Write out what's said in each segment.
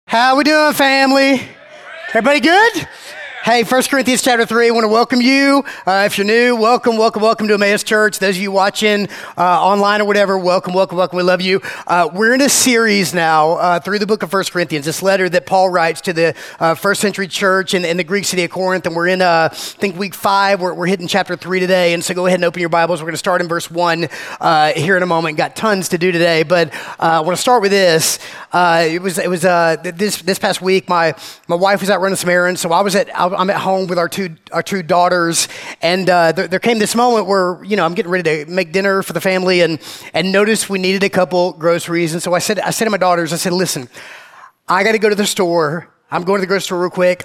How we doing, family? Everybody good? Hey, 1 Corinthians chapter 3, I want to welcome you. If you're new, welcome to Emmaus Church. Those of you watching online or whatever, welcome. We love you. We're in a series now through the book of 1 Corinthians, this letter that Paul writes to the first century church in the Greek city of Corinth. And we're in, I think, week 5. We're hitting chapter 3 today. And so go ahead and open your Bibles. We're going to start in verse 1 here in a moment. Got tons to do today, but I want to start with this. It was this past week, my wife was out running some errands, so I'm at home with our two daughters, and there came this moment where, I'm getting ready to make dinner for the family, and noticed we needed a couple groceries. And so I said to my daughters, listen, I got to go to the store. I'm going to the grocery store real quick.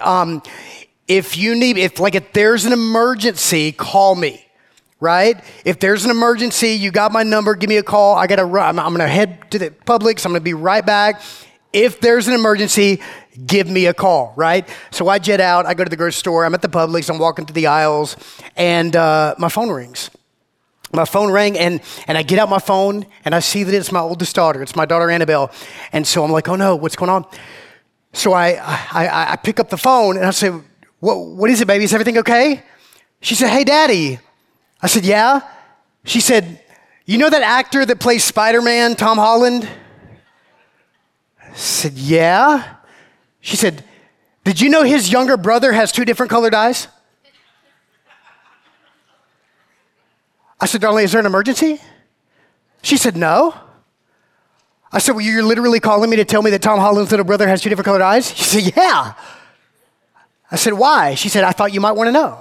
If there's an emergency, call me. Right? If there's an emergency, you got my number, give me a call. I got to run. I'm going to head to the Publix. I'm going to be right back. If there's an emergency, give me a call, right? So I jet out. I go to the grocery store. I'm at the Publix. I'm walking through the aisles, and my phone rings. My phone rang, and I get out my phone, and I see that it's my oldest daughter. It's my daughter, Annabelle. And so I'm like, oh, no, what's going on? So I pick up the phone, and I say, what is it, baby? Is everything okay? She said, hey, Daddy. I said, yeah. She said, you know that actor that plays Spider-Man, Tom Holland? I said, yeah. She said, did you know his younger brother has 2 different colored eyes? I said, darling, is there an emergency? She said, no. I said, well, you're literally calling me to tell me that Tom Holland's little brother has 2 different colored eyes? She said, yeah. I said, why? She said, I thought you might want to know.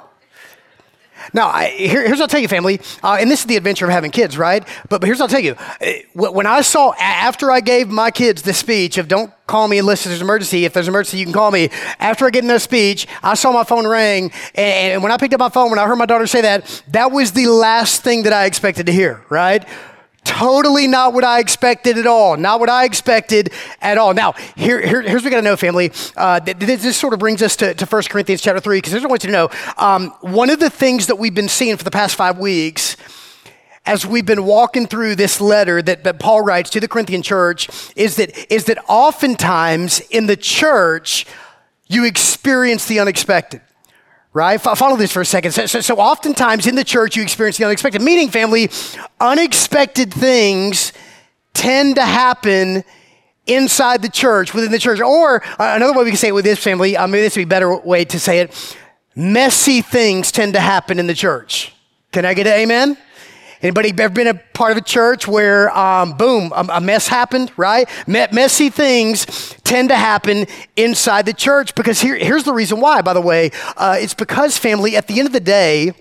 Now, here's what I'll tell you, family, and this is the adventure of having kids, right? But here's what I'll tell you. When I saw, after I gave my kids the speech of don't call me unless there's an emergency, if there's an emergency, you can call me. After I gave them that speech, I saw my phone ring, and when I picked up my phone, when I heard my daughter say that was the last thing that I expected to hear, right? Totally not what I expected at all. Not what I expected at all. Now, here's what we got to know, family. This sort of brings us to 1 Corinthians chapter 3, because here's what I want you to know. One of the things that we've been seeing for the past 5 weeks as we've been walking through this letter that Paul writes to the Corinthian church is that oftentimes in the church, you experience the unexpected. Right? Follow this for a second. So oftentimes in the church, you experience the unexpected. Meaning, family, unexpected things tend to happen inside the church, within the church. Or another way we can say it with this, family, maybe this would be a better way to say it, messy things tend to happen in the church. Can I get an amen? Anybody ever been a part of a church where, a mess happened, right? Messy things tend to happen inside the church because here's the reason why, by the way. It's because, family, at the end of the day,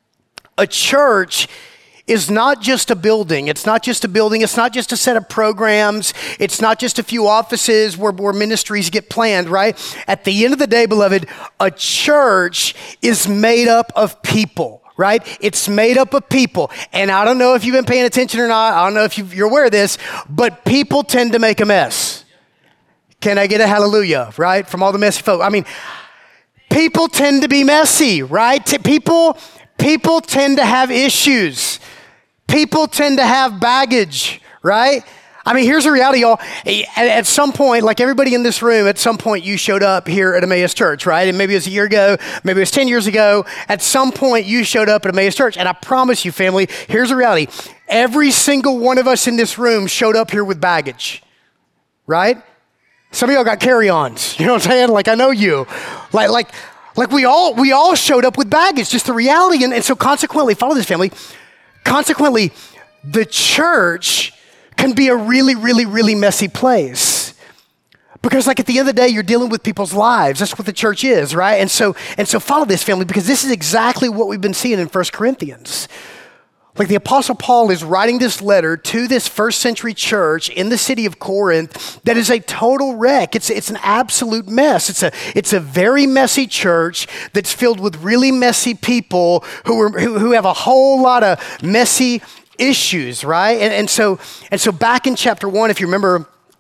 a church is not just a building. It's not just a building. It's not just a set of programs. It's not just a few offices where ministries get planned, right? At the end of the day, beloved, a church is made up of people. Right? It's made up of people. And I don't know if you've been paying attention or not. I don't know if you're aware of this, but people tend to make a mess. Can I get a hallelujah, right? From all the messy folk. I mean, people tend to be messy, right? People tend to have issues. People tend to have baggage, right? I mean, here's the reality, y'all. At some point, like everybody in this room, at some point you showed up here at Emmaus Church, right? And maybe it was a year ago, maybe it was 10 years ago. At some point you showed up at Emmaus Church. And I promise you, family, here's the reality. Every single one of us in this room showed up here with baggage, right? Some of y'all got carry-ons. You know what I'm saying? Like, I know you. Like we all showed up with baggage, just the reality. And so consequently, follow this, family. Consequently, the church can be a really, really, really messy place. Because at the end of the day, you're dealing with people's lives. That's what the church is, right? And so follow this, family, because this is exactly what we've been seeing in 1 Corinthians. Like the Apostle Paul is writing this letter to this first century church in the city of Corinth that is a total wreck. It's an absolute mess. It's a very messy church that's filled with really messy people who have a whole lot of messy issues, right? And so back in chapter 1, if you remember,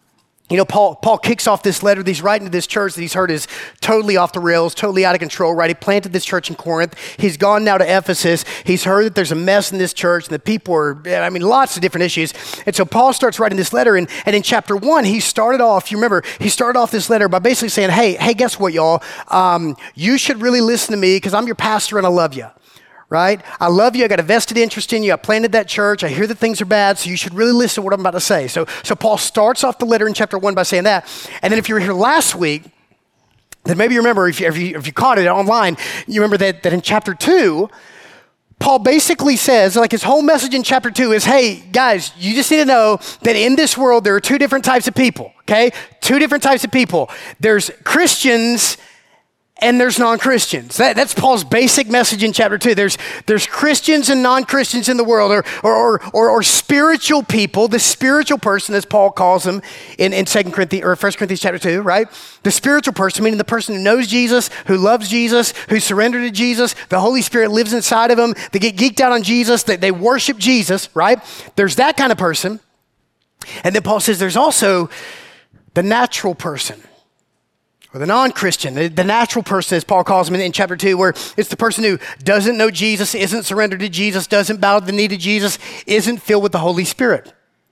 You know, Paul kicks off this letter that he's writing to this church that he's heard is totally off the rails, totally out of control, right? He planted this church in Corinth. He's gone now to Ephesus. He's heard that there's a mess in this church and the people are, lots of different issues. And so Paul starts writing this letter. And in chapter 1, he started off this letter by basically saying, hey, guess what, y'all? You should really listen to me because I'm your pastor and I love you. Right? I love you. I got a vested interest in you. I planted that church. I hear that things are bad, so you should really listen to what I'm about to say. So Paul starts off the letter in chapter 1 by saying that. And then if you were here last week, then maybe you remember, if you caught it online, you remember that in chapter 2, Paul basically says, like his whole message in chapter 2 is, hey, guys, you just need to know that in this world, there are two different types of people, okay? Two different types of people. There's Christians and there's non-Christians. That's Paul's basic message in chapter 2. There's Christians and non-Christians in the world, or spiritual people, the spiritual person, as Paul calls them in 2 Corinthians or 1 Corinthians chapter 2, right? The spiritual person, meaning the person who knows Jesus, who loves Jesus, who surrendered to Jesus, the Holy Spirit lives inside of them, they get geeked out on Jesus, they worship Jesus, right? There's that kind of person. And then Paul says there's also the natural person, or the non-Christian, the natural person, as Paul calls him in chapter 2, where it's the person who doesn't know Jesus, isn't surrendered to Jesus, doesn't bow to the knee to Jesus, isn't filled with the Holy Spirit.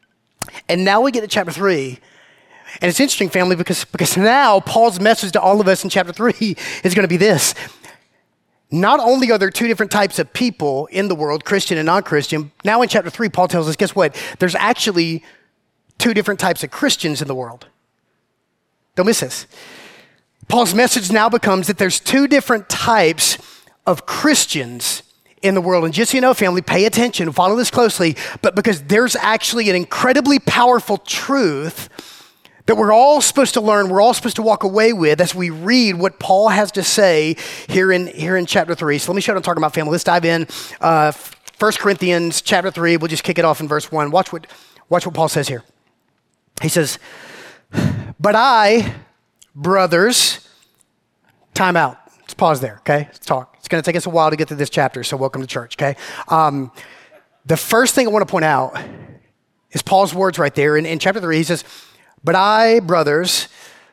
And now we get to chapter 3. And it's interesting, family, because now Paul's message to all of us in chapter 3 is going to be this. Not only are there two different types of people in the world, Christian and non-Christian, now in chapter 3, Paul tells us, guess what? There's actually two different types of Christians in the world. Don't miss this. Paul's message now becomes that there's two different types of Christians in the world. And just so you know, family, pay attention, follow this closely, but because there's actually an incredibly powerful truth that we're all supposed to learn, we're all supposed to walk away with as we read what Paul has to say here in chapter 3. So let me show you what I'm talking about, family. Let's dive in. 1 Corinthians chapter 3, we'll just kick it off in verse 1. Watch what Paul says here. He says, but I, brothers, time out. Let's pause there, okay? Let's talk. It's going to take us a while to get through this chapter, so welcome to church, okay? The first thing I want to point out is Paul's words right there. In chapter 3, he says, but I, brothers.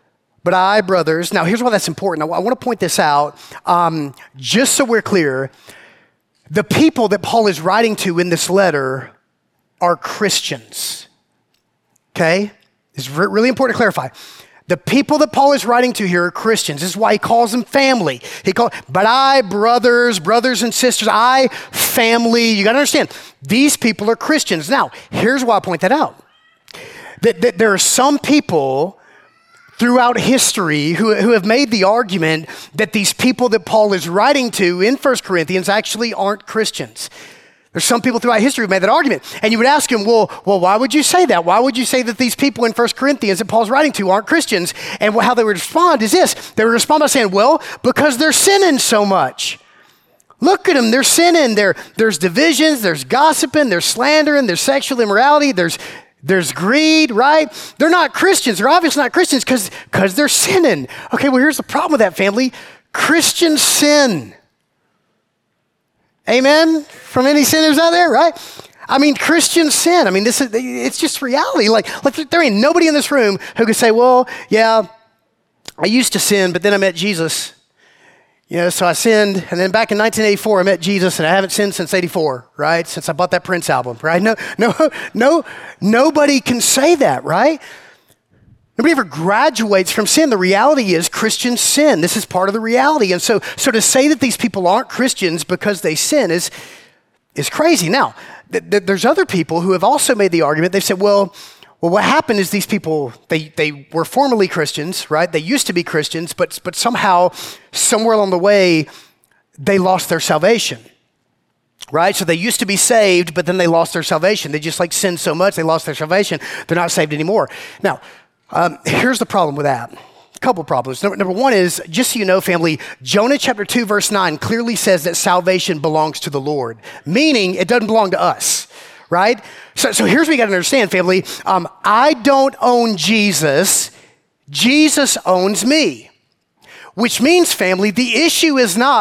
Now, here's why that's important. I want to point this out just so we're clear. The people that Paul is writing to in this letter are Christians, okay? It's really important to clarify. The people that Paul is writing to here are Christians. This is why he calls them family. But I, brothers and sisters, I, family. You got to understand, these people are Christians. Now, here's why I point that out. That there are some people throughout history who have made the argument that these people that Paul is writing to in 1 Corinthians actually aren't Christians. There's some people throughout history who made that argument. And you would ask him, well, why would you say that? Why would you say that these people in 1 Corinthians that Paul's writing to aren't Christians? And how they would respond is this. They would respond by saying, well, because they're sinning so much. Look at them, they're sinning. There's divisions, there's gossiping, there's slandering, there's sexual immorality, there's greed, right? They're not Christians. They're obviously not Christians because they're sinning. Okay, well, here's the problem with that, family. Christians sin. Amen? From any sinners out there, right? I mean, Christians sin. I mean, it's just reality. Like there ain't nobody in this room who could say, well, yeah, I used to sin, but then I met Jesus. So I sinned, and then back in 1984, I met Jesus, and I haven't sinned since 84, right? Since I bought that Prince album, right? No, nobody can say that, right? Nobody ever graduates from sin. The reality is Christians sin. This is part of the reality. And so to say that these people aren't Christians because they sin is crazy. Now, there's other people who have also made the argument. They've said, well, what happened is these people, they were formerly Christians, right? They used to be Christians, but somehow, somewhere along the way, they lost their salvation, right? So they used to be saved, but then they lost their salvation. They just sinned so much, they lost their salvation. They're not saved anymore. Now, here's the problem with that. A couple problems. Number one is, just so you know, family, Jonah chapter 2, verse 9 clearly says that salvation belongs to the Lord, meaning it doesn't belong to us, right? So here's what you got to understand, family. I don't own Jesus. Jesus owns me. Which means, family, the issue is not,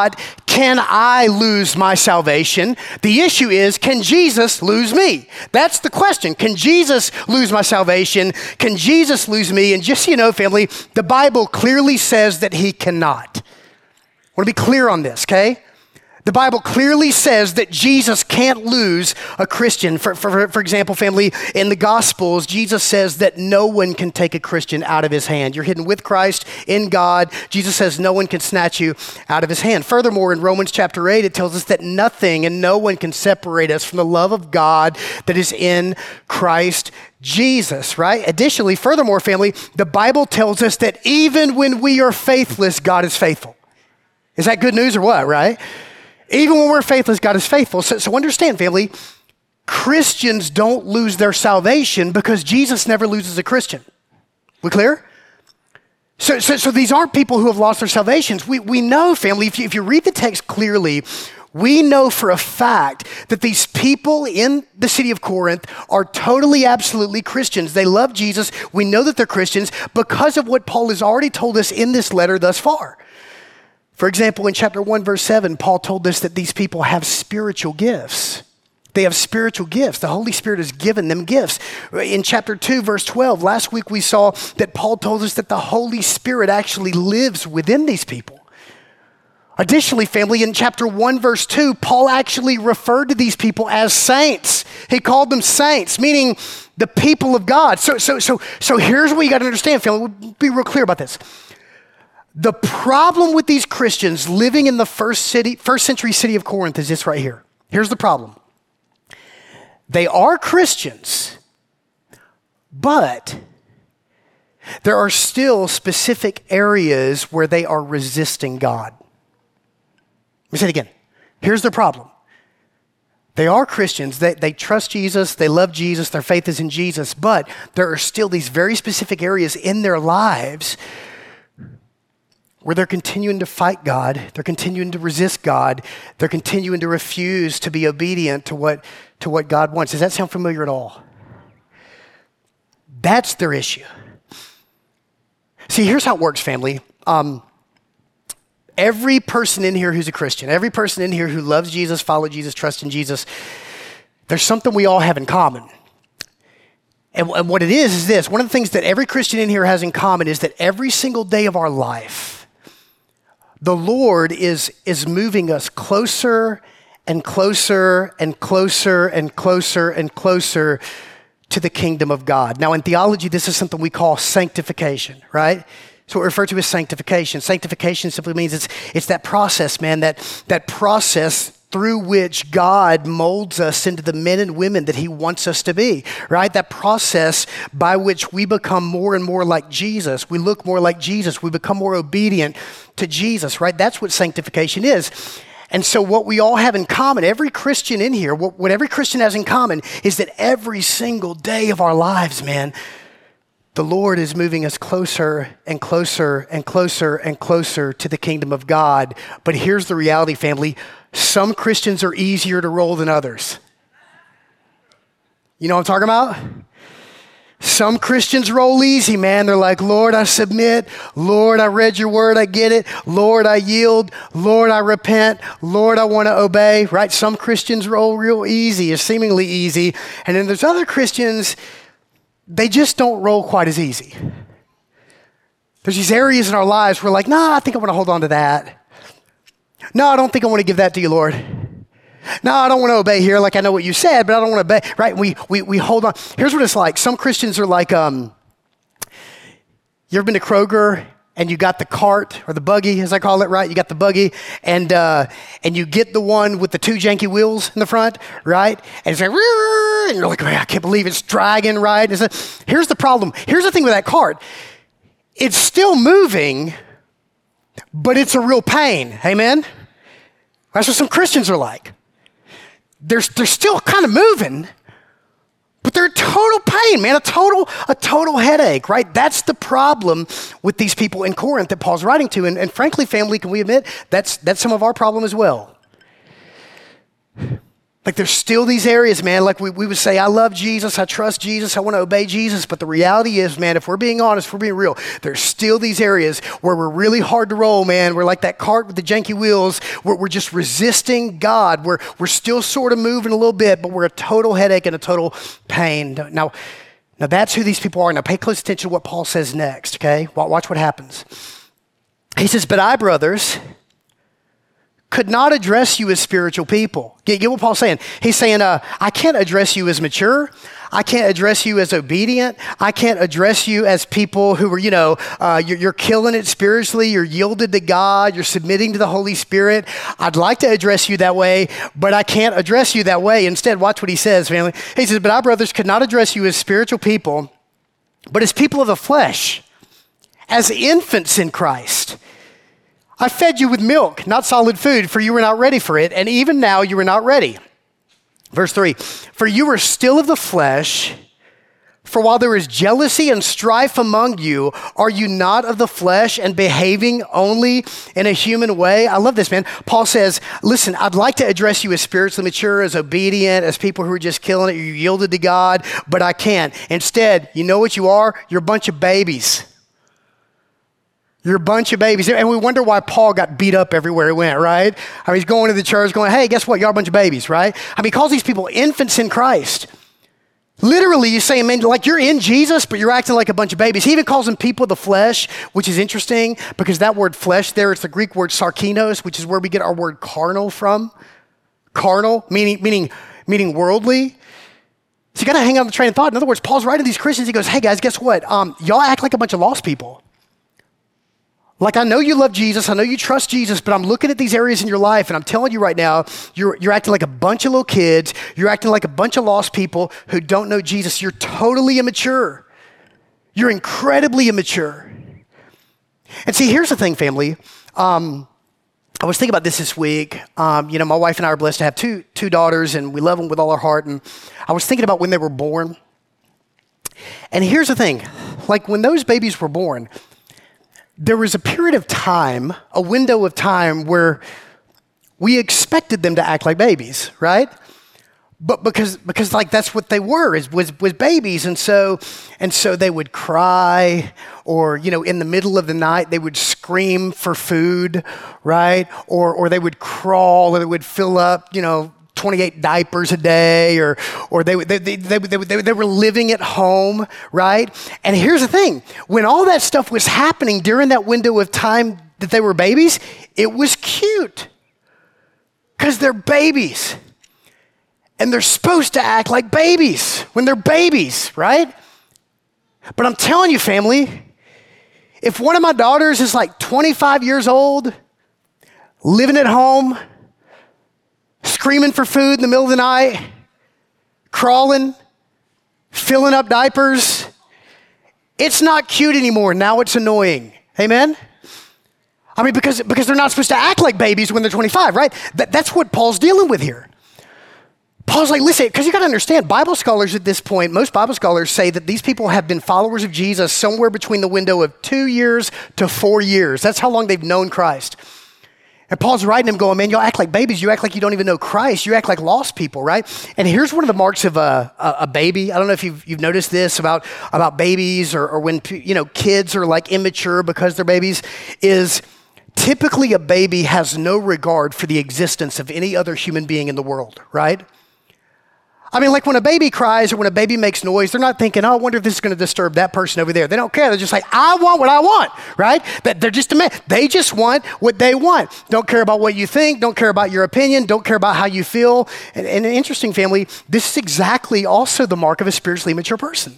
can I lose my salvation? The issue is, can Jesus lose me? That's the question. Can Jesus lose my salvation? Can Jesus lose me? And just so you know, family, the Bible clearly says that he cannot. I want to be clear on this, okay? The Bible clearly says that Jesus can't lose a Christian. For example, family, in the Gospels, Jesus says that no one can take a Christian out of his hand. You're hidden with Christ in God. Jesus says no one can snatch you out of his hand. Furthermore, in Romans chapter 8, it tells us that nothing and no one can separate us from the love of God that is in Christ Jesus, right? Additionally, furthermore, family, the Bible tells us that even when we are faithless, God is faithful. Is that good news or what, right? Even when we're faithless, God is faithful. So understand, family, Christians don't lose their salvation because Jesus never loses a Christian. We clear? So these aren't people who have lost their salvations. We know, family, if you read the text clearly, we know for a fact that these people in the city of Corinth are totally, absolutely Christians. They love Jesus. We know that they're Christians because of what Paul has already told us in this letter thus far. For example, in chapter 1, verse 7, Paul told us that these people have spiritual gifts. They have spiritual gifts. The Holy Spirit has given them gifts. In chapter 2, verse 12, last week we saw that Paul told us that the Holy Spirit actually lives within these people. Additionally, family, in chapter 1, verse 2, Paul actually referred to these people as saints. He called them saints, meaning the people of God. So here's what you got to understand, family. We'll be real clear about this. The problem with these Christians living in the first century city of Corinth is this right here. Here's the problem. They are Christians, but there are still specific areas where they are resisting God. Let me say it again. Here's the problem. They are Christians. They trust Jesus. They love Jesus. Their faith is in Jesus. But there are still these very specific areas in their lives where they're continuing to fight God, they're continuing to resist God, they're continuing to refuse to be obedient to what God wants. Does that sound familiar at all? That's their issue. See, here's how it works, family. Every person in here who's a Christian, every person in here who loves Jesus, follows Jesus, trusts in Jesus, there's something we all have in common. And what it is this. One of the things that every Christian in here has in common is that every single day of our life, the Lord is moving us closer and closer and closer and closer and closer to the kingdom of God. Now, in theology, this is something we call sanctification, right? So what we refer to as sanctification. Sanctification simply means it's that process, man, that process through which God molds us into the men and women that he wants us to be, right? That process by which we become more and more like Jesus. We look more like Jesus. We become more obedient to Jesus, right? That's what sanctification is. And so what we all have in common, every Christian in here, what every Christian has in common is that every single day of our lives, man, the Lord is moving us closer and closer and closer and closer to the kingdom of God. But here's the reality, family. Some Christians are easier to roll than others. You know what I'm talking about? Some Christians roll easy, man. They're like, Lord, I submit. Lord, I read your word. I get it. Lord, I yield. Lord, I repent. Lord, I want to obey, right? Some Christians roll real easy, or seemingly easy. And then there's other Christians, they just don't roll quite as easy. There's these areas in our lives where we're like, I think I want to hold on to that. No, I don't think I want to give that to you, Lord. No, I don't want to obey here. Like, I know what you said, but I don't want to obey, right? We hold on. Here's what it's like. Some Christians are like, you ever been to Kroger and you got the cart or the buggy, as I call it, right? You got the buggy and you get the one with the two janky wheels in the front, right? And it's like, and you're like, I can't believe it's dragging, right? Here's the problem. Here's the thing with that cart. It's still moving, but it's a real pain. Amen? That's what some Christians are like. They're still kind of moving, but they're total pain, man, a total headache, right? That's the problem with these people in Corinth that Paul's writing to. And frankly, family, can we admit, that's some of our problem as well. Like there's still these areas, man, like we would say, I love Jesus, I trust Jesus, I want to obey Jesus. But the reality is, man, if we're being honest, if we're being real, there's still these areas where we're really hard to roll, man. We're like that cart with the janky wheels, where we're just resisting God. We're still sort of moving a little bit, but we're a total headache and a total pain. Now that's who these people are. Now pay close attention to what Paul says next, okay? Watch what happens. He says, but I, brothers, could not address you as spiritual people. Get what Paul's saying? He's saying, I can't address you as mature. I can't address you as obedient. I can't address you as people who are, you're killing it spiritually. You're yielded to God. You're submitting to the Holy Spirit. I'd like to address you that way, but I can't address you that way. Instead, watch what he says, family. He says, but I, brothers, could not address you as spiritual people, but as people of the flesh, as infants in Christ. I fed you with milk, not solid food, for you were not ready for it, and even now you are not ready. Verse 3, for you are still of the flesh, for while there is jealousy and strife among you, are you not of the flesh and behaving only in a human way? I love this, man. Paul says, listen, I'd like to address you as spiritually mature, as obedient, as people who are just killing it, you yielded to God, but I can't. Instead, you know what you are? You're a bunch of babies. You're a bunch of babies. And we wonder why Paul got beat up everywhere he went, right? I mean, he's going to the church going, hey, guess what? You're a bunch of babies, right? I mean, he calls these people infants in Christ. Literally, you say, man, like you're in Jesus, but you're acting like a bunch of babies. He even calls them people of the flesh, which is interesting because that word flesh there, it's the Greek word sarkinos, which is where we get our word carnal from. Carnal, meaning worldly. So you got to hang on the train of thought. In other words, Paul's writing to these Christians. He goes, hey, guys, guess what? Y'all act like a bunch of lost people. Like, I know you love Jesus, I know you trust Jesus, but I'm looking at these areas in your life, and I'm telling you right now, you're acting like a bunch of little kids. You're acting like a bunch of lost people who don't know Jesus. You're totally immature. You're incredibly immature. And see, here's the thing, family. I was thinking about this week. My wife and I are blessed to have two daughters, and we love them with all our heart. And I was thinking about when they were born. And here's the thing. Like, when those babies were born, there was a period of time, a window of time where we expected them to act like babies, right? But because like that's what they were, was babies. And so they would cry, or, in the middle of the night, they would scream for food, right? Or they would crawl, or they would fill up, 28 diapers a day, or they were living at home, right? And here's the thing. When all that stuff was happening during that window of time that they were babies, it was cute because they're babies. And they're supposed to act like babies when they're babies, right? But I'm telling you, family, if one of my daughters is like 25 years old, living at home, screaming for food in the middle of the night, crawling, filling up diapers, it's not cute anymore. Now it's annoying. Amen? I mean, because they're not supposed to act like babies when they're 25, right? That's what Paul's dealing with here. Paul's like, listen, because you got to understand, Bible scholars at this point, most Bible scholars say that these people have been followers of Jesus somewhere between the window of 2 years to 4 years. That's how long they've known Christ. And Paul's writing them going, man, y'all act like babies. You act like you don't even know Christ. You act like lost people, right? And here's one of the marks of a baby. I don't know if you've noticed this about babies or when, kids are like immature because they're babies, is typically a baby has no regard for the existence of any other human being in the world, right? I mean, like when a baby cries or when a baby makes noise, they're not thinking, oh, I wonder if this is going to disturb that person over there. They don't care. They're just like, I want what I want, right? They're just they just want what they want. Don't care about what you think. Don't care about your opinion. Don't care about how you feel. And an interesting, family, this is exactly also the mark of a spiritually mature person.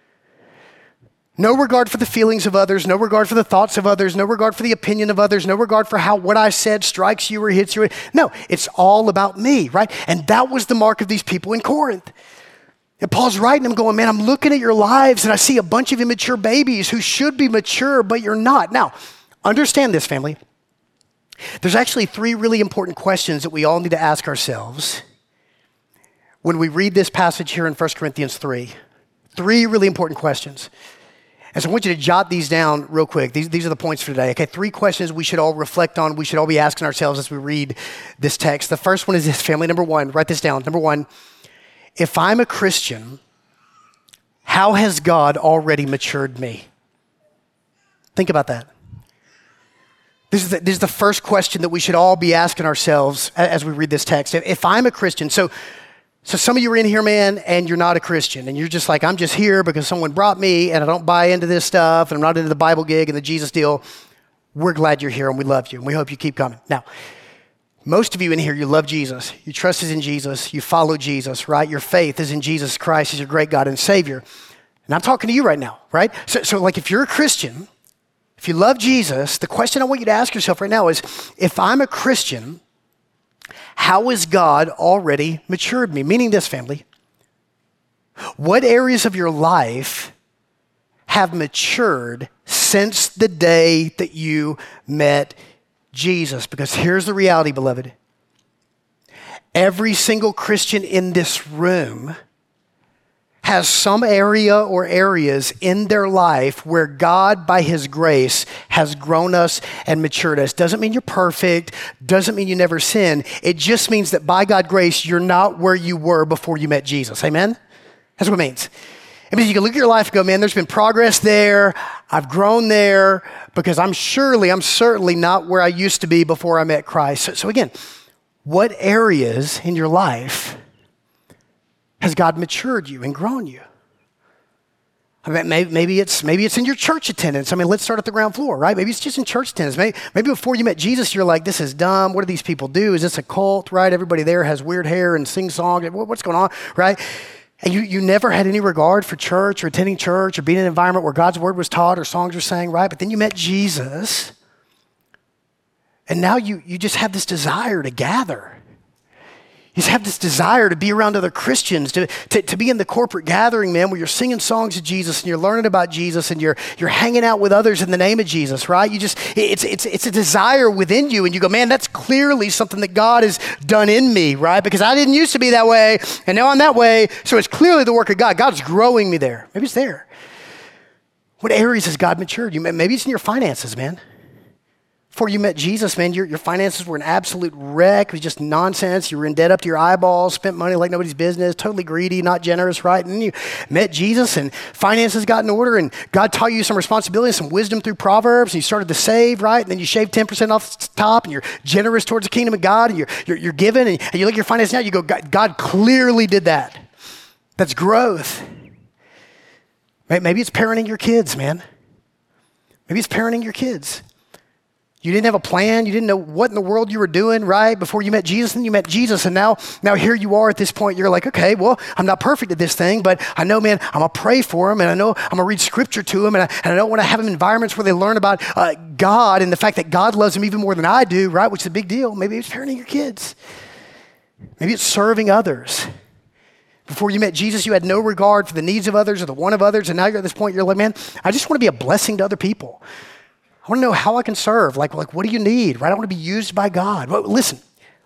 No regard for the feelings of others, no regard for the thoughts of others, no regard for the opinion of others, no regard for how what I said strikes you or hits you. No, it's all about me, right? And that was the mark of these people in Corinth. And Paul's writing them going, man, I'm looking at your lives and I see a bunch of immature babies who should be mature, but you're not. Now, understand this, family. There's actually 3 really important questions that we all need to ask ourselves when we read this passage here in 1 Corinthians 3. 3 really important questions. And so I want you to jot these down real quick. These are the points for today. Okay, 3 questions we should all reflect on. We should all be asking ourselves as we read this text. The first one is this, family. Number 1, write this down. Number 1, if I'm a Christian, how has God already matured me? Think about that. This is the first question that we should all be asking ourselves as we read this text. If I'm a Christian, so some of you are in here, man, and you're not a Christian, and you're just like, I'm just here because someone brought me, and I don't buy into this stuff, and I'm not into the Bible gig and the Jesus deal. We're glad you're here, and we love you, and we hope you keep coming. Now, most of you in here, you love Jesus. Your trust is in Jesus. You follow Jesus, right? Your faith is in Jesus Christ as your great God and Savior. And I'm talking to you right now, right? So like if you're a Christian, if you love Jesus, the question I want you to ask yourself right now is, if I'm a Christian, how has God already matured me? Meaning this, family. What areas of your life have matured since the day that you met Jesus? Because here's the reality, beloved. Every single Christian in this room has some area or areas in their life where God, by his grace, has grown us and matured us. Doesn't mean you're perfect. Doesn't mean you never sin. It just means that by God's grace, you're not where you were before you met Jesus. Amen? That's what it means. It means you can look at your life and go, man, there's been progress there. I've grown there because I'm certainly not where I used to be before I met Christ. So again, what areas in your life has God matured you and grown you? I mean, maybe it's in your church attendance. I mean, let's start at the ground floor, right? Maybe it's just in church attendance. Maybe before you met Jesus, you're like, this is dumb. What do these people do? Is this a cult, right? Everybody there has weird hair and sing songs. What's going on, right? And you never had any regard for church or attending church or being in an environment where God's word was taught or songs were sang, right? But then you met Jesus, and now you just have this desire to gather. You just have this desire to be around other Christians, to be in the corporate gathering, man, where you're singing songs of Jesus and you're learning about Jesus and you're hanging out with others in the name of Jesus, right? It's a desire within you, and you go, man, that's clearly something that God has done in me, right? Because I didn't used to be that way, and now I'm that way, so it's clearly the work of God. God's growing me there. Maybe it's there. What areas has God matured you? Maybe it's in your finances, man. Before you met Jesus, man, your finances were an absolute wreck. It was just nonsense. You were in debt up to your eyeballs, spent money like nobody's business, totally greedy, not generous, right? And then you met Jesus and finances got in order, and God taught you some responsibility, some wisdom through Proverbs, and you started to save, right? And then you shaved 10% off the top, and you're generous towards the kingdom of God, and you're giving, and you look at your finances now, you go, God clearly did that. That's growth. Maybe it's parenting your kids, man. Maybe it's parenting your kids. You didn't have a plan. You didn't know what in the world you were doing, right? Before you met Jesus, and you met Jesus, and now here you are at this point. You're like, okay, well, I'm not perfect at this thing, but I know, man, I'm going to pray for them, and I know I'm going to read scripture to them, and I don't want to have them in environments where they learn about God and the fact that God loves them even more than I do, right? Which is a big deal. Maybe it's parenting your kids. Maybe it's serving others. Before you met Jesus, you had no regard for the needs of others or the want of others, and now you're at this point, you're like, man, I just want to be a blessing to other people. I want to know how I can serve. Like, what do you need, right? I want to be used by God. Well, listen,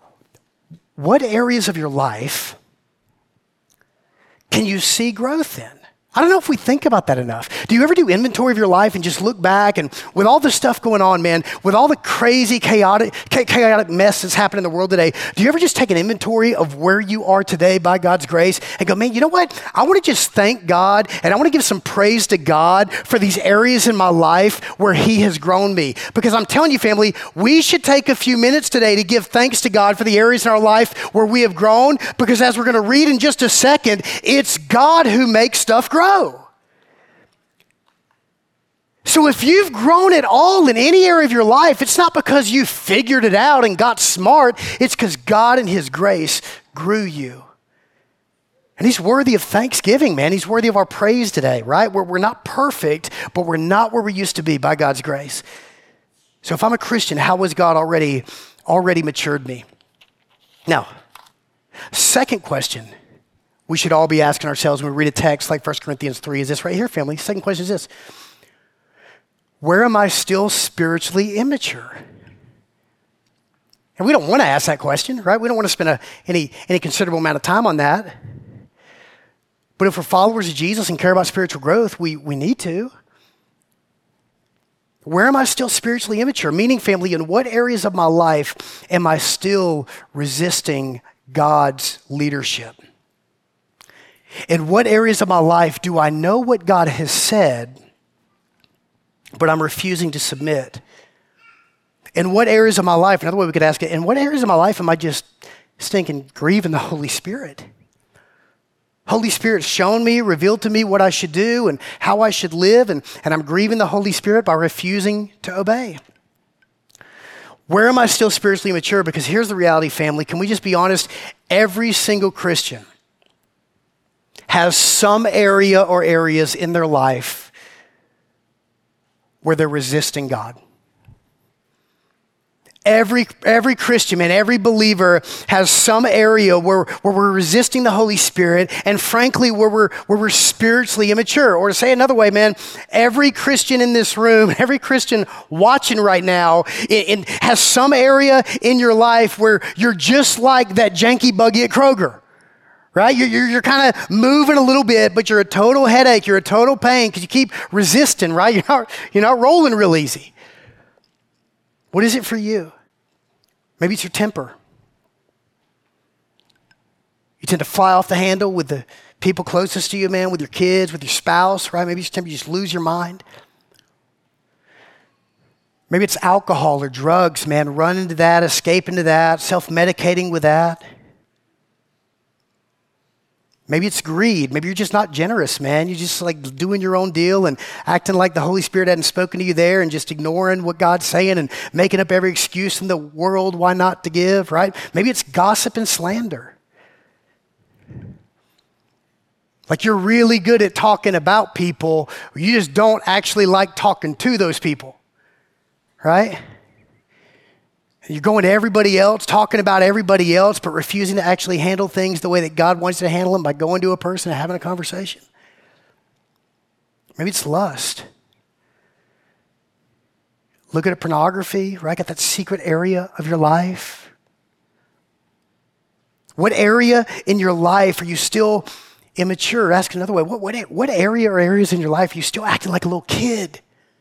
what areas of your life can you see growth in? I don't know if we think about that enough. Do you ever do inventory of your life and just look back, and with all the stuff going on, man, with all the crazy, chaotic mess that's happening in the world today, do you ever just take an inventory of where you are today by God's grace and go, man, you know what? I want to just thank God, and I want to give some praise to God for these areas in my life where he has grown me. Because I'm telling you, family, we should take a few minutes today to give thanks to God for the areas in our life where we have grown, because as we're going to read in just a second, it's God who makes stuff grow. So if you've grown at all in any area of your life, it's not because you figured it out and got smart. It's because God in his grace grew you. And he's worthy of thanksgiving, man. He's worthy of our praise today, right? We're not perfect, but we're not where we used to be by God's grace. So if I'm a Christian, how has God already matured me? Now, second question we should all be asking ourselves when we read a text like 1 Corinthians 3 is this right here, family. Second question is this: where am I still spiritually immature? And we don't want to ask that question, right? We don't want to spend any considerable amount of time on that. But if we're followers of Jesus and care about spiritual growth, we need to. Where am I still spiritually immature? Meaning, family, in what areas of my life am I still resisting God's leadership? In what areas of my life do I know what God has said, but I'm refusing to submit? In what areas of my life, another way we could ask it, in what areas of my life am I just stinking grieving the Holy Spirit? Holy Spirit's shown me, revealed to me what I should do and how I should live, and I'm grieving the Holy Spirit by refusing to obey. Where am I still spiritually mature? Because here's the reality, family. Can we just be honest? Every single Christian has some area or areas in their life where they're resisting God. Every Christian, man, every believer has some area where we're resisting the Holy Spirit, and frankly, where we're spiritually immature. Or to say another way, man, every Christian in this room, every Christian watching right now, has some area in your life where you're just like that janky buggy at Kroger. Right? You're kind of moving a little bit, but you're a total headache. You're a total pain because you keep resisting, right? You're not rolling real easy. What is it for you? Maybe it's your temper. You tend to fly off the handle with the people closest to you, man, with your kids, with your spouse, right? Maybe it's your temper, you just lose your mind. Maybe it's alcohol or drugs, man, run into that, escape into that, self-medicating with that. Maybe it's greed. Maybe you're just not generous, man. You're just like doing your own deal and acting like the Holy Spirit hadn't spoken to you there and just ignoring what God's saying and making up every excuse in the world why not to give, right? Maybe it's gossip and slander. Like you're really good at talking about people. You just don't actually like talking to those people, right? You're going to everybody else, talking about everybody else, but refusing to actually handle things the way that God wants you to handle them by going to a person and having a conversation. Maybe it's lust. Look at pornography, right? Got that secret area of your life. What area in your life are you still immature? Ask another way. What area or areas in your life are you still acting like a little kid?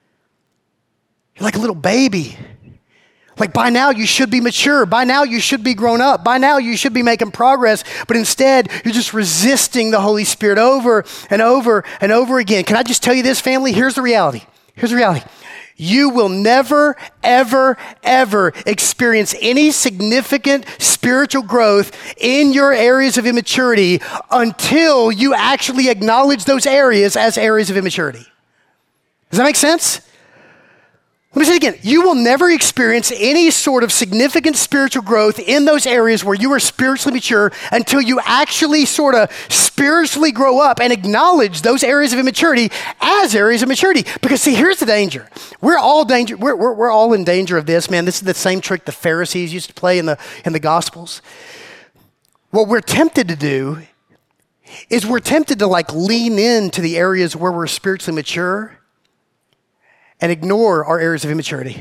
You're like a little baby. Like by now you should be mature. By now you should be grown up. By now you should be making progress. But instead you're just resisting the Holy Spirit over and over and over again. Can I just tell you this, family? Here's the reality. Here's the reality. You will never, ever, ever experience any significant spiritual growth in your areas of immaturity until you actually acknowledge those areas as areas of immaturity. Does that make sense? Let me say it again. You will never experience any sort of significant spiritual growth in those areas where you are spiritually mature until you actually sort of spiritually grow up and acknowledge those areas of immaturity as areas of maturity. Because see, here's the danger. We're all in danger of this, man. This is the same trick the Pharisees used to play in the Gospels. What we're tempted to do is we're tempted to like lean into the areas where we're spiritually mature and ignore our areas of immaturity.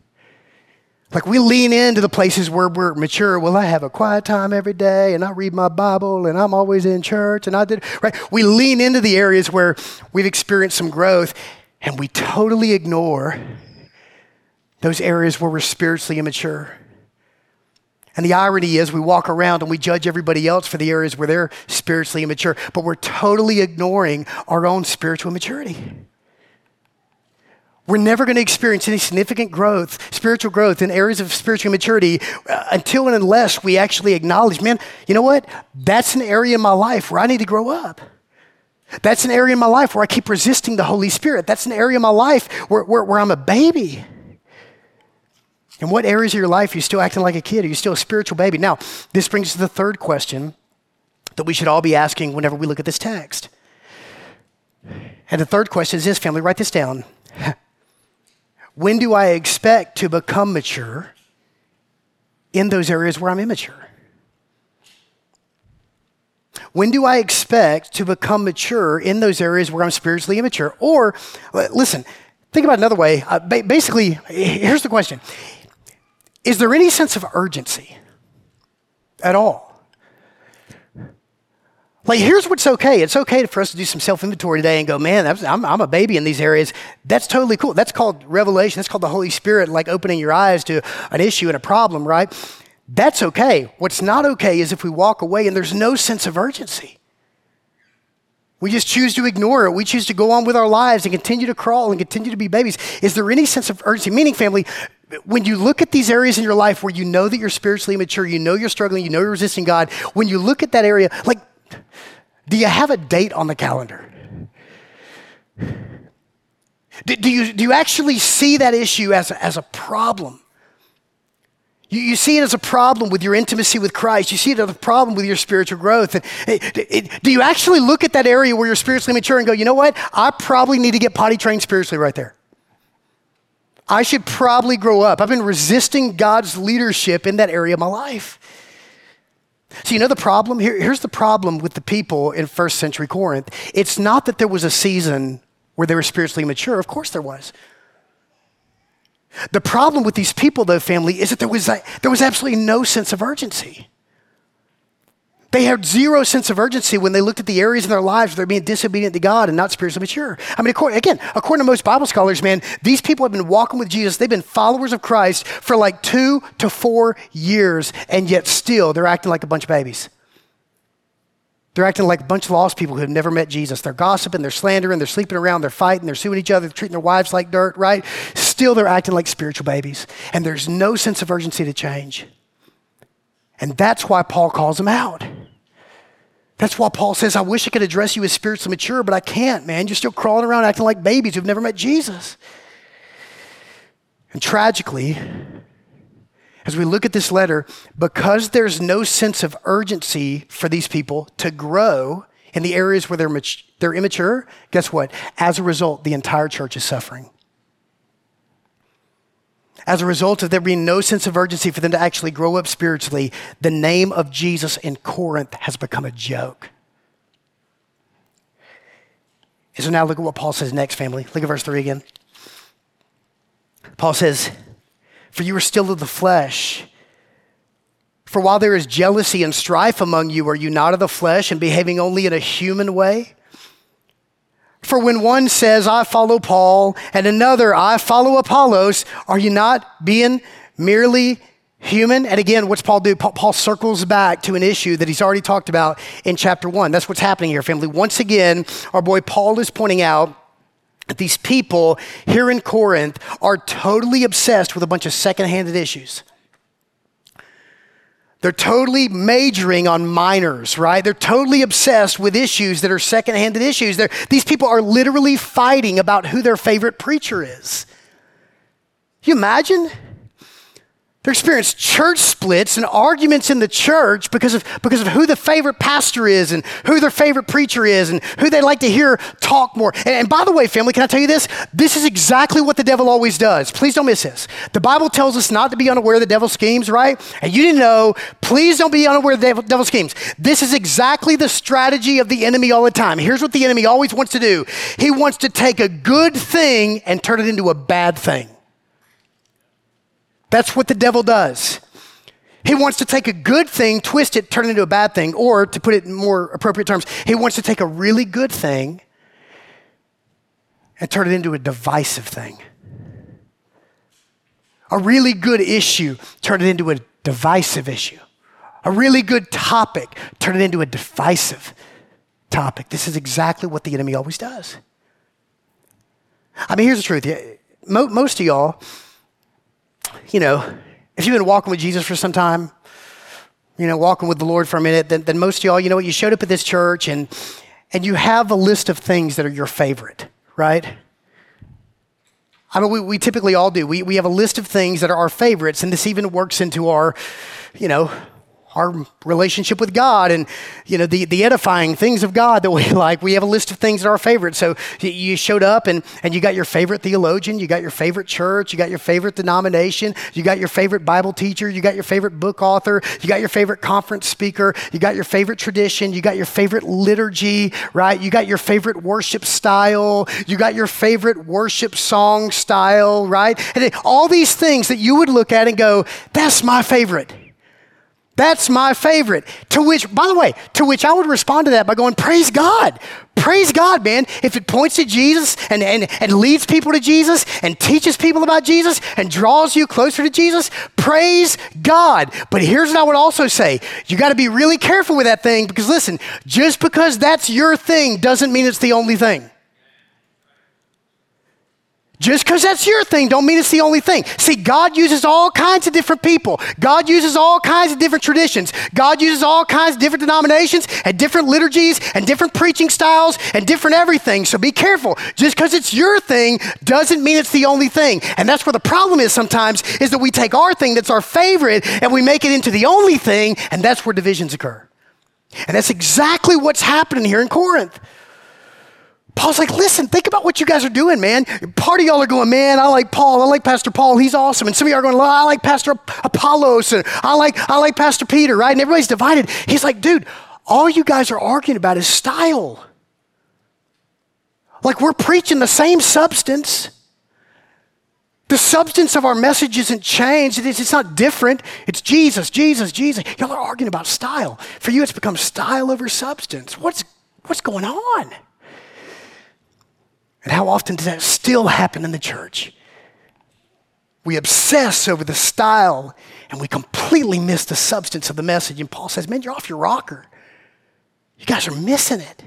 Like we lean into the places where we're mature. Well, I have a quiet time every day and I read my Bible and I'm always in church and right? We lean into the areas where we've experienced some growth and we totally ignore those areas where we're spiritually immature. And the irony is we walk around and we judge everybody else for the areas where they're spiritually immature, but we're totally ignoring our own spiritual maturity. We're never going to experience any significant growth, spiritual growth in areas of spiritual maturity until and unless we actually acknowledge, man, you know what? That's an area in my life where I need to grow up. That's an area in my life where I keep resisting the Holy Spirit. That's an area in my life where I'm a baby. In what areas of your life are you still acting like a kid? Are you still a spiritual baby? Now, this brings us to the third question that we should all be asking whenever we look at this text. And the third question is this, family, write this down. When do I expect to become mature in those areas where I'm immature? When do I expect to become mature in those areas where I'm spiritually immature? Or, listen, think about it another way. Basically, here's the question. Is there any sense of urgency at all? Like, here's what's okay. It's okay for us to do some self-inventory today and go, man, I'm a baby in these areas. That's totally cool. That's called revelation. That's called the Holy Spirit, like opening your eyes to an issue and a problem, right? That's okay. What's not okay is if we walk away and there's no sense of urgency. We just choose to ignore it. We choose to go on with our lives and continue to crawl and continue to be babies. Is there any sense of urgency? Meaning, family, when you look at these areas in your life where you know that you're spiritually immature, you know you're struggling, you know you're resisting God, when you look at that area, like, do you have a date on the calendar? Do you actually see that issue as a problem? You see it as a problem with your intimacy with Christ. You see it as a problem with your spiritual growth. Do you actually look at that area where you're spiritually mature and go, you know what? I probably need to get potty trained spiritually right there. I should probably grow up. I've been resisting God's leadership in that area of my life. So you know the problem? Here's the problem with the people in first century Corinth. It's not that there was a season where they were spiritually mature. Of course there was. The problem with these people, though, family, is that there was absolutely no sense of urgency. They had zero sense of urgency when they looked at the areas in their lives where they're being disobedient to God and not spiritually mature. I mean, according to most Bible scholars, man, these people have been walking with Jesus. They've been followers of Christ for like 2 to 4 years, and yet still they're acting like a bunch of babies. They're acting like a bunch of lost people who have never met Jesus. They're gossiping, they're slandering, they're sleeping around, they're fighting, they're suing each other, they're treating their wives like dirt, right? Still, they're acting like spiritual babies. And there's no sense of urgency to change. And that's why Paul calls them out. That's why Paul says, I wish I could address you as spiritually mature, but I can't, man. You're still crawling around acting like babies who've never met Jesus. And tragically, as we look at this letter, because there's no sense of urgency for these people to grow in the areas where they're immature, guess what? As a result, the entire church is suffering. As a result of there being no sense of urgency for them to actually grow up spiritually, the name of Jesus in Corinth has become a joke. And so now look at what Paul says next, family. Look at verse 3 again. Paul says, for you are still of the flesh. For while there is jealousy and strife among you, are you not of the flesh and behaving only in a human way? For when one says, I follow Paul, and another, I follow Apollos, are you not being merely human? And again, what's Paul do? Paul circles back to an issue that he's already talked about in chapter 1. That's what's happening here, family. Once again, our boy Paul is pointing out that these people here in Corinth are totally obsessed with a bunch of second-handed issues. They're totally majoring on minors, right? They're totally obsessed with issues that are second-handed issues. These people are literally fighting about who their favorite preacher is. Can you imagine? They're experiencing church splits and arguments in the church because of who the favorite pastor is and who their favorite preacher is and who they like to hear talk more. And by the way, family, can I tell you this? This is exactly what the devil always does. Please don't miss this. The Bible tells us not to be unaware of the devil's schemes, right? And you didn't know, please don't be unaware of the devil's schemes. This is exactly the strategy of the enemy all the time. Here's what the enemy always wants to do. He wants to take a good thing and turn it into a bad thing. That's what the devil does. He wants to take a good thing, twist it, turn it into a bad thing, or to put it in more appropriate terms, he wants to take a really good thing and turn it into a divisive thing. A really good issue, turn it into a divisive issue. A really good topic, turn it into a divisive topic. This is exactly what the enemy always does. I mean, here's the truth. Most of y'all, you know, if you've been walking with Jesus for some time, you know, walking with the Lord for a minute, then most of y'all, you know what, you showed up at this church and you have a list of things that are your favorite, right? I mean, we typically all do. We have a list of things that are our favorites, and this even works into our, you know, our relationship with God and, you know, the edifying things of God that we like. We have a list of things that are our favorite. So you showed up and you got your favorite theologian, you got your favorite church, you got your favorite denomination, you got your favorite Bible teacher, you got your favorite book author, you got your favorite conference speaker, you got your favorite tradition, you got your favorite liturgy, right? You got your favorite worship style, you got your favorite worship song style, right? And all these things that you would look at and go, that's my favorite. That's my favorite. To which, by the way, I would respond to that by going, praise God. Praise God, man. If it points to Jesus and leads people to Jesus and teaches people about Jesus and draws you closer to Jesus, praise God. But here's what I would also say. You got to be really careful with that thing because listen, just because that's your thing doesn't mean it's the only thing. Just because that's your thing don't mean it's the only thing. See, God uses all kinds of different people. God uses all kinds of different traditions. God uses all kinds of different denominations and different liturgies and different preaching styles and different everything. So be careful. Just because it's your thing doesn't mean it's the only thing. And that's where the problem is sometimes is that we take our thing that's our favorite and we make it into the only thing, and that's where divisions occur. And that's exactly what's happening here in Corinth. Paul's like, listen, think about what you guys are doing, man. Part of y'all are going, man, I like Paul. I like Pastor Paul. He's awesome. And some of y'all are going, I like Pastor Apollos. And I like Pastor Peter, right? And everybody's divided. He's like, dude, all you guys are arguing about is style. Like we're preaching the same substance. The substance of our message isn't changed. It's not different. It's Jesus, Jesus, Jesus. Y'all are arguing about style. For you, it's become style over substance. What's going on? And how often does that still happen in the church? We obsess over the style and we completely miss the substance of the message. And Paul says, man, you're off your rocker. You guys are missing it.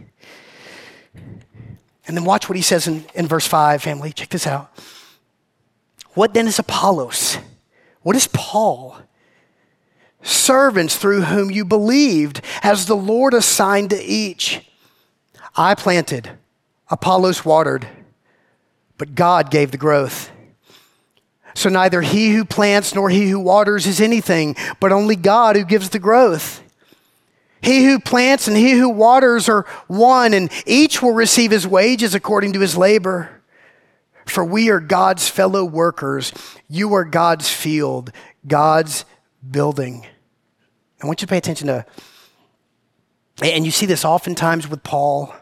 And then watch what he says in verse 5, family. Check this out. What then is Apollos? What is Paul? Servants through whom you believed, as the Lord assigned to each. I planted, Apollos watered, but God gave the growth. So neither he who plants nor he who waters is anything, but only God who gives the growth. He who plants and he who waters are one, and each will receive his wages according to his labor. For we are God's fellow workers. You are God's field, God's building. I want you to pay attention to, and you see this oftentimes with Paul.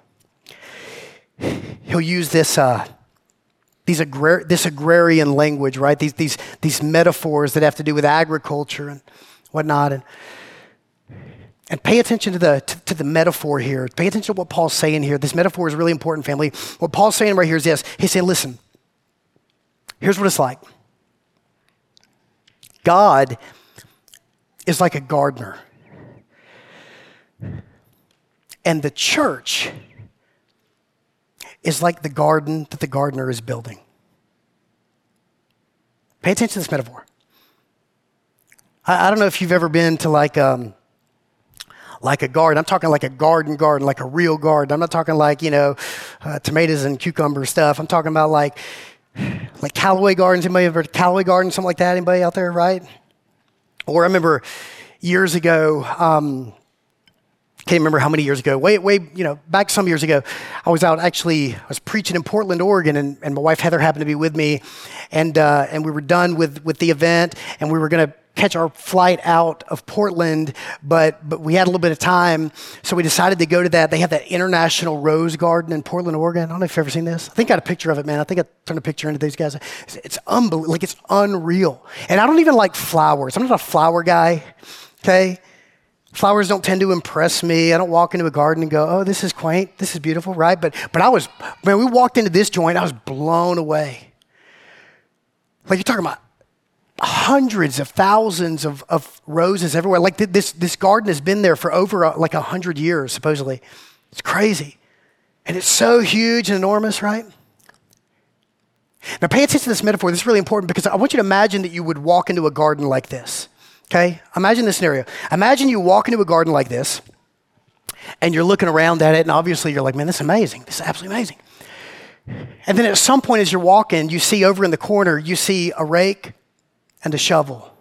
He'll use this agrarian language, right? These metaphors that have to do with agriculture and whatnot. And pay attention to the metaphor here. Pay attention to what Paul's saying here. This metaphor is really important, family. What Paul's saying right here is this. He's saying, listen, here's what it's like. God is like a gardener. And the church is like the garden that the gardener is building. Pay attention to this metaphor. I don't know if you've ever been to like a garden. I'm talking like a garden, like a real garden. I'm not talking like, tomatoes and cucumber stuff. I'm talking about like Callaway Gardens. Anybody ever Callaway Gardens, something like that? Anybody out there, right? Or I remember years ago, can't remember how many years ago, back some years ago, I was preaching in Portland, Oregon, and my wife Heather happened to be with me, and we were done with the event, and we were going to catch our flight out of Portland, but we had a little bit of time, so we decided to go to that. They have that International Rose Garden in Portland, Oregon. I don't know if you've ever seen this. I think I got a picture of it, man. I think I turned a picture into these guys. It's unbelievable, it's unreal. And I don't even like flowers. I'm not a flower guy, okay? Flowers don't tend to impress me. I don't walk into a garden and go, oh, this is quaint, this is beautiful, right? But we walked into this joint, I was blown away. Like you're talking about hundreds of thousands of roses everywhere. Like this garden has been there for over 100 years, supposedly. It's crazy. And it's so huge and enormous, right? Now pay attention to this metaphor. This is really important because I want you to imagine that you would walk into a garden like this. Okay, imagine this scenario. Imagine you walk into a garden like this, and you're looking around at it, and obviously you're like, man, this is amazing. This is absolutely amazing. And then at some point as you're walking, you see over in the corner, you see a rake and a shovel.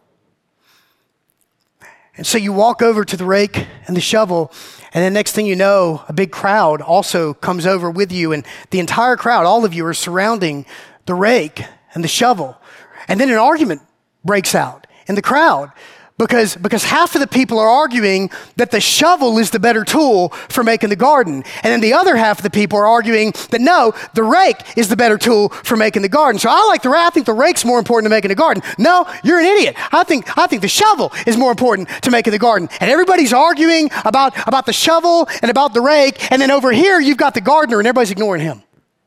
And so you walk over to the rake and the shovel, and then next thing you know, a big crowd also comes over with you, and the entire crowd, all of you, are surrounding the rake and the shovel. And then an argument breaks out in the crowd Because half of the people are arguing that the shovel is the better tool for making the garden. And then the other half of the people are arguing that no, the rake is the better tool for making the garden. So I like the rake. I think the rake's more important to making the garden. No, you're an idiot. I think the shovel is more important to making the garden. And everybody's arguing about the shovel and about the rake. And then over here, you've got the gardener and everybody's ignoring him.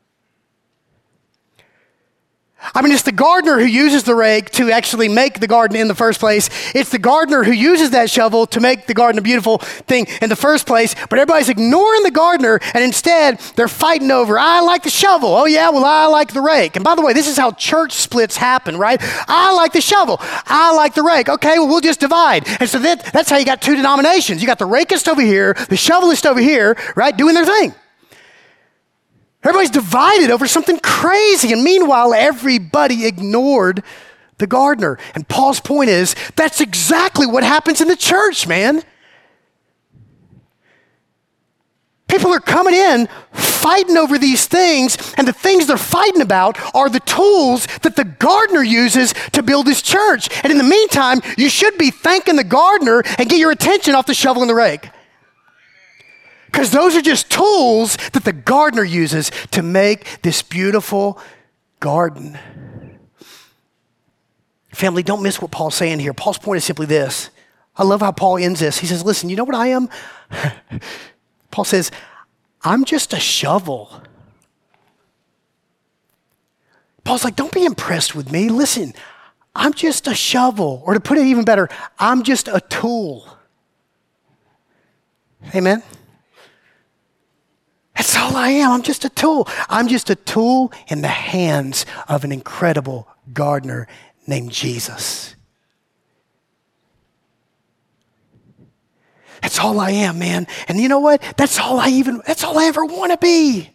I mean, it's the gardener who uses the rake to actually make the garden in the first place. It's the gardener who uses that shovel to make the garden a beautiful thing in the first place. But everybody's ignoring the gardener, and instead they're fighting over, I like the shovel. Oh yeah, well, I like the rake. And by the way, this is how church splits happen, right? I like the shovel. I like the rake. Okay, well, we'll just divide. And so that's how you got two denominations. You got the rakist over here, the shovelist over here, right, doing their thing. Everybody's divided over something crazy. And meanwhile, everybody ignored the gardener. And Paul's point is, that's exactly what happens in the church, man. People are coming in, fighting over these things, and the things they're fighting about are the tools that the gardener uses to build his church. And in the meantime, you should be thanking the gardener and get your attention off the shovel and the rake. Because those are just tools that the gardener uses to make this beautiful garden. Family, don't miss what Paul's saying here. Paul's point is simply this. I love how Paul ends this. He says, listen, you know what I am? Paul says, I'm just a shovel. Paul's like, don't be impressed with me. Listen, I'm just a shovel. Or to put it even better, I'm just a tool. Amen? That's all I am. I'm just a tool. I'm just a tool in the hands of an incredible gardener named Jesus. That's all I am, man. And you know what? That's all I ever want to be.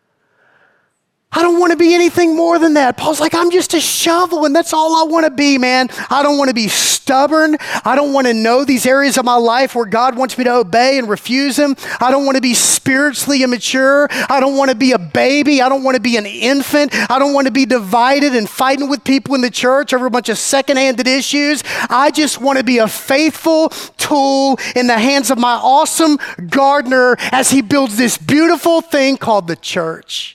I don't want to be anything more than that. Paul's like, I'm just a shovel, and that's all I want to be, man. I don't want to be stubborn. I don't want to know these areas of my life where God wants me to obey and refuse him. I don't want to be spiritually immature. I don't want to be a baby. I don't want to be an infant. I don't want to be divided and fighting with people in the church over a bunch of second-handed issues. I just want to be a faithful tool in the hands of my awesome gardener as he builds this beautiful thing called the church.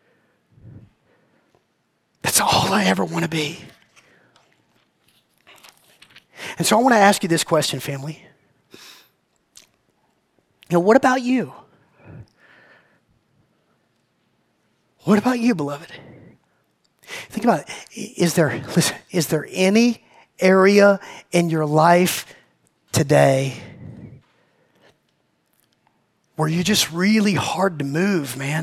That's all I ever want to be. And so I want to ask you this question, family. What about you? What about you, beloved? Think about it. Is there any area in your life today where you're just really hard to move, man?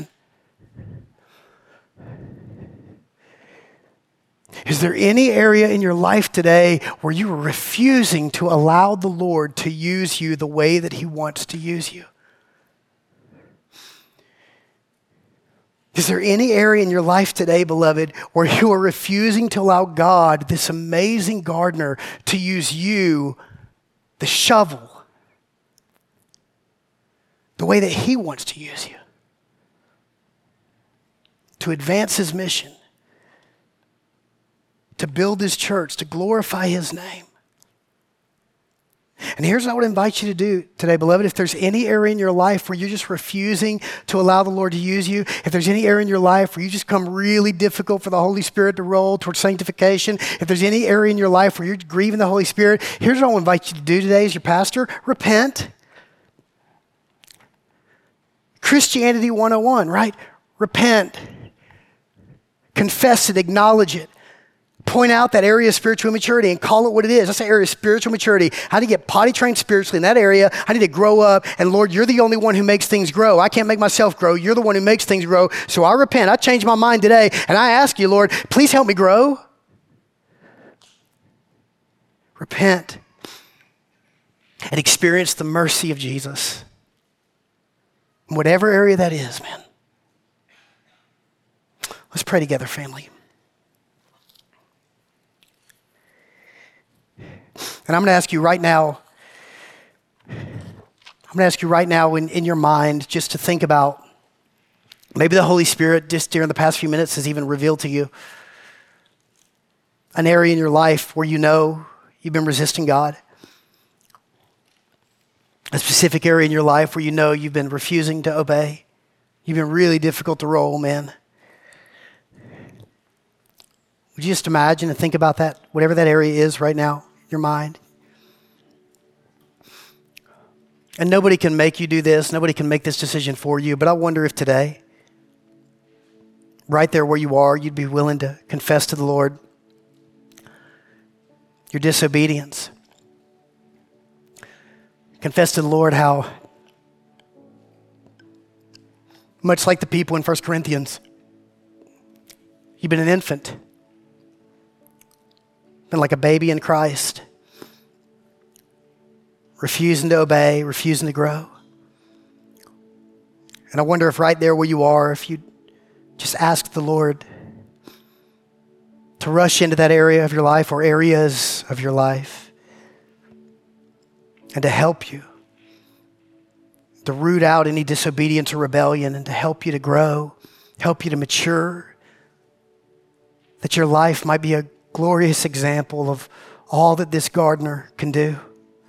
Is there any area in your life today where you are refusing to allow the Lord to use you the way that he wants to use you? Is there any area in your life today, beloved, where you are refusing to allow God, this amazing gardener, to use you, the shovel, the way that he wants to use you, to advance his mission, to build his church, to glorify his name? And here's what I would invite you to do today, beloved. If there's any area in your life where you're just refusing to allow the Lord to use you, if there's any area in your life where you just become really difficult for the Holy Spirit to roll towards sanctification, if there's any area in your life where you're grieving the Holy Spirit, here's what I will invite you to do today as your pastor. Repent. Christianity 101, right? Repent. Confess it, acknowledge it. Point out that area of spiritual immaturity and call it what it is. That's the area of spiritual maturity. I need to get potty trained spiritually in that area. I need to grow up. And Lord, you're the only one who makes things grow. I can't make myself grow. You're the one who makes things grow. So I repent. I changed my mind today. And I ask you, Lord, please help me grow. Repent and experience the mercy of Jesus. Whatever area that is, man. Let's pray together, family. And I'm going to ask you right now, in your mind just to think about, maybe the Holy Spirit just during the past few minutes has even revealed to you an area in your life where you know you've been resisting God. A specific area in your life where you know you've been refusing to obey. You've been really difficult to roll, man. Would you just imagine and think about that, whatever that area is right now, your mind? And nobody can make you do this. Nobody can make this decision for you. But I wonder if today, right there where you are, you'd be willing to confess to the Lord your disobedience. Confess to the Lord how, much like the people in 1 Corinthians, you've been an infant, been like a baby in Christ, refusing to obey, refusing to grow. And I wonder if right there where you are, if you just ask the Lord to rush into that area of your life or areas of your life and to help you, to root out any disobedience or rebellion and to help you to grow, help you to mature, that your life might be a glorious example of all that this gardener can do.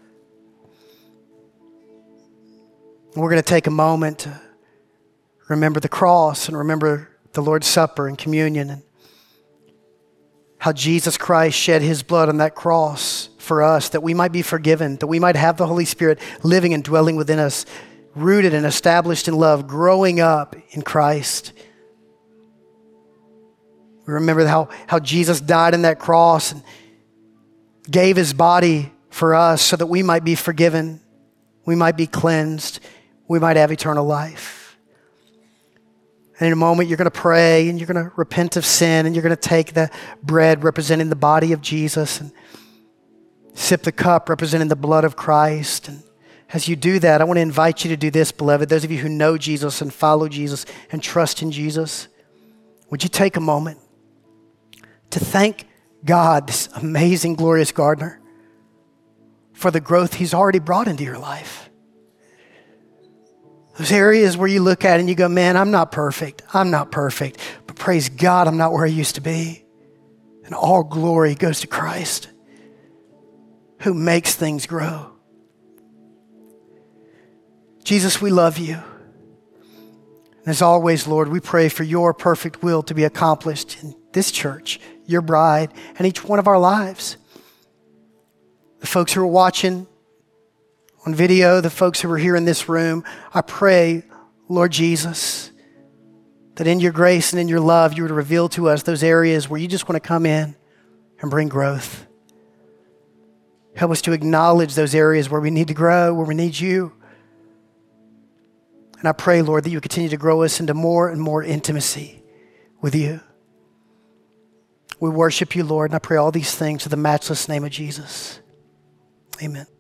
We're going to take a moment to remember the cross and remember the Lord's Supper and communion and how Jesus Christ shed his blood on that cross for us, that we might be forgiven, that we might have the Holy Spirit living and dwelling within us, rooted and established in love, growing up in Christ. We remember how Jesus died on that cross and gave his body for us so that we might be forgiven, we might be cleansed, we might have eternal life. And in a moment, you're going to pray and you're going to repent of sin and you're going to take the bread representing the body of Jesus and sip the cup representing the blood of Christ. And as you do that, I want to invite you to do this, beloved. Those of you who know Jesus and follow Jesus and trust in Jesus, would you take a moment to thank God, this amazing, glorious gardener, for the growth he's already brought into your life? Those areas where you look at and you go, man, I'm not perfect. But praise God, I'm not where I used to be. And all glory goes to Christ, who makes things grow. Jesus, we love you. And as always, Lord, we pray for your perfect will to be accomplished in this church, your bride, and each one of our lives. The folks who are watching on video, the folks who are here in this room, I pray, Lord Jesus, that in your grace and in your love, you would reveal to us those areas where you just want to come in and bring growth. Help us to acknowledge those areas where we need to grow, where we need you. And I pray, Lord, that you continue to grow us into more and more intimacy with you. We worship you, Lord, and I pray all these things in the matchless name of Jesus. Amen.